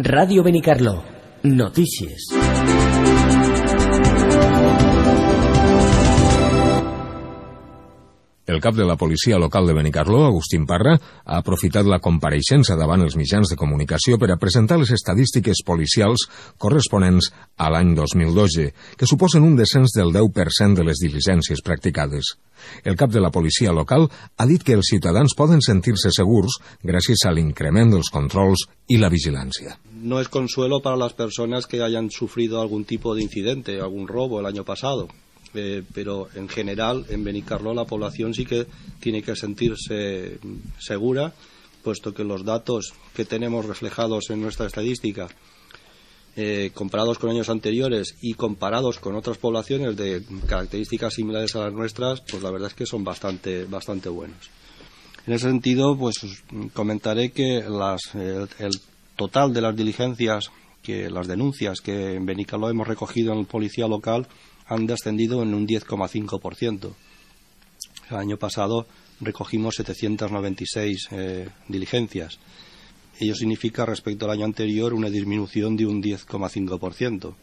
Radio Benicarló. Notícies. El cap de la policia local de Benicarló, Agustín Parra, ha aprofitat la compareixença davant els mitjans de comunicació per a presentar les estadístiques policials corresponents a l'any 2012, que suposen un descens del 10% de les diligències practicades. El cap de la policia local ha dit que els ciutadans poden sentir-se segurs gràcies a l'increment dels controls i la vigilància. No es consuelo para las personas que hayan sufrido algún tipo de incidente, algún robo el año pasado. Pero en general en Benicarló la población sí que tiene que sentirse segura, puesto que los datos que tenemos reflejados en nuestra estadística, comparados con años anteriores y comparados con otras poblaciones de características similares a las nuestras, pues la verdad es que son bastante buenos. En ese sentido, pues comentaré que el total de las diligencias, las denuncias que en Benicarló hemos recogido en la policía local han descendido en un 10,5%. El año pasado recogimos 796 diligencias. Ello significa, respecto al año anterior, una disminución de un 10,5%.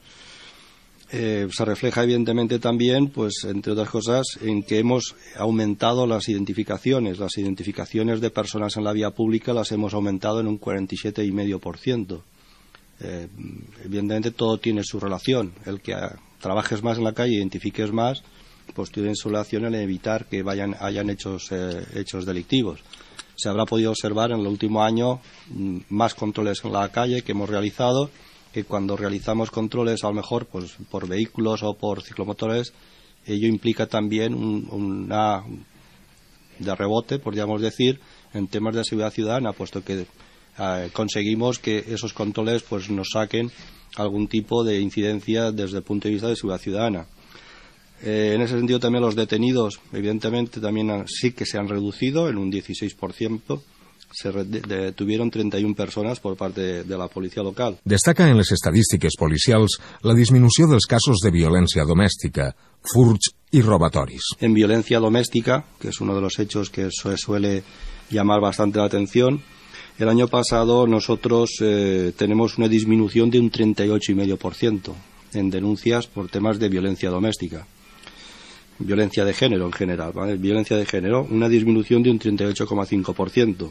Se refleja evidentemente también, pues entre otras cosas, en que hemos aumentado las identificaciones. Las identificaciones de personas en la vía pública las hemos aumentado en un 47,5%. Evidentemente todo tiene su relación. El que trabajes más en la calle, identifiques más, pues tienen su relación en evitar que hayan hechos delictivos. Se habrá podido observar en el último año más controles en la calle que hemos realizado, que cuando realizamos controles a lo mejor pues por vehículos o por ciclomotores, ello implica también una de rebote, podríamos decir, en temas de seguridad ciudadana, puesto que conseguimos que esos controles pues nos saquen algún tipo de incidencia desde el punto de vista de seguridad ciudadana. En ese sentido también los detenidos, evidentemente, también sí que se han reducido en un 16%. Se detuvieron 31 persones per part de la policia local. Destaca en les estadístiques policials la disminució dels casos de violència domèstica, furts i robatoris. En violencia doméstica, que es uno de los hechos que suele llamar bastante la atención, el año pasado nosotros tenemos una disminución de un 38,5% en denuncias por temas de violencia doméstica. Violencia de género en general, ¿vale? Violencia de género, una disminución de un 38,5%.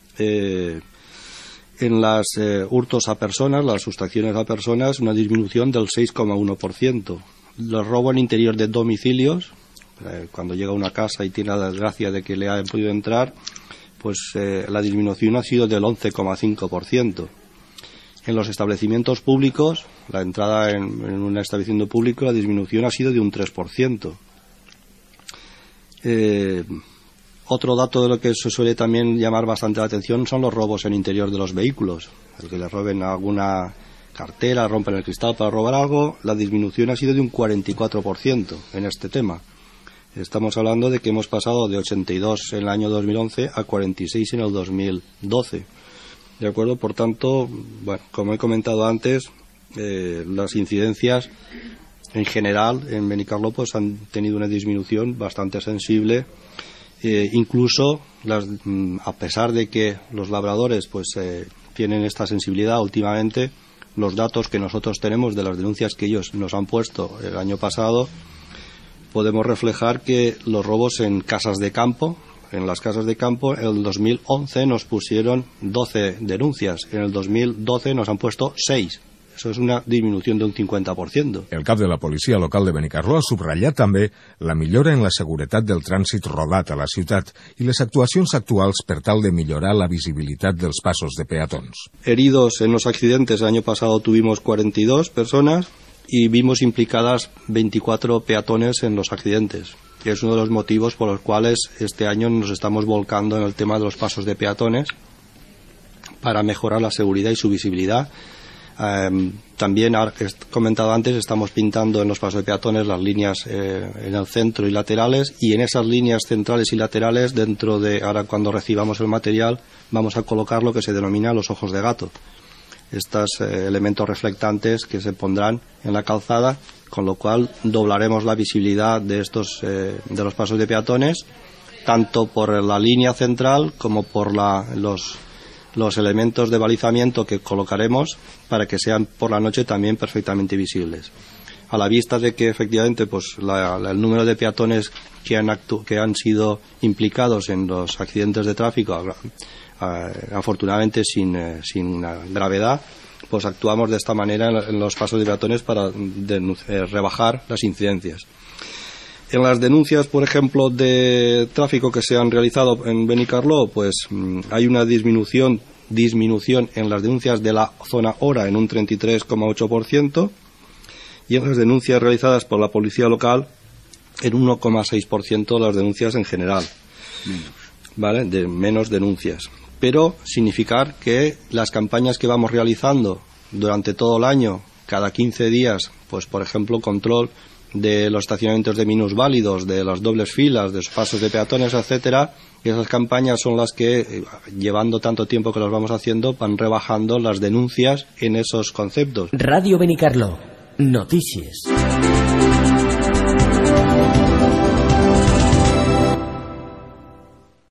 En las hurtos a personas, las sustracciones a personas, una disminución del 6,1%. Los robos en interior de domicilios, cuando llega a una casa y tiene la desgracia de que le hayan podido entrar, pues la disminución ha sido del 11,5%. En los establecimientos públicos, la entrada en un establecimiento público, la disminución ha sido de un 3%. Otro dato de lo que se suele también llamar bastante la atención son los robos en interior de los vehículos. El que le roben alguna cartera, rompen el cristal para robar algo, la disminución ha sido de un 44% en este tema. Estamos hablando de que hemos pasado de 82 en el año 2011 a 46 en el 2012. ¿De acuerdo? Por tanto, bueno, como he comentado antes, las incidencias en general en Benicarló pues han tenido una disminución bastante sensible. Incluso a pesar de que los labradores pues tienen esta sensibilidad últimamente, los datos que nosotros tenemos de las denuncias que ellos nos han puesto el año pasado, podemos reflejar que los robos en casas de campo, en las casas de campo, en el 2011 nos pusieron 12 denuncias, en el 2012 nos han puesto 6. Això és una disminució d'un 50%. El cap de la policia local de Benicarló ha subratllat també la millora en la seguretat del trànsit rodat a la ciutat i les actuacions actuals per tal de millorar la visibilitat dels pasos de peatons. Heridos en los accidentes, el año pasado tuvimos 42 personas y vimos implicadas 24 peatones en los accidentes. Que es uno de los motivos por los cuales este año nos estamos volcando en el tema de los pasos de peatones para mejorar la seguridad y su visibilidad. También, he comentado antes, estamos pintando en los pasos de peatones las líneas en el centro y laterales, y en esas líneas centrales y laterales, dentro de, ahora cuando recibamos el material, vamos a colocar lo que se denomina los ojos de gato. Estos elementos reflectantes que se pondrán en la calzada, con lo cual doblaremos la visibilidad de los pasos de peatones, tanto por la línea central como por los los elementos de balizamiento que colocaremos para que sean por la noche también perfectamente visibles. A la vista de que efectivamente pues el número de peatones que han sido implicados en los accidentes de tráfico, afortunadamente sin gravedad, pues actuamos de esta manera en los pasos de peatones para rebajar las incidencias. En las denuncias, por ejemplo, de tráfico que se han realizado en Benicarló, pues hay una disminución en las denuncias de la zona hora en un 33,8%, y en las denuncias realizadas por la policía local en 1,6% de las denuncias en general, ¿vale? De menos denuncias. Pero significar que las campañas que vamos realizando durante todo el año, cada 15 días, pues por ejemplo control de los estacionamientos de minusválidos, de las dobles filas, de los pasos de peatones, etcétera, y esas campañas son las que, llevando tanto tiempo que las vamos haciendo, van rebajando las denuncias en esos conceptos. Radio Benicarló. Noticias.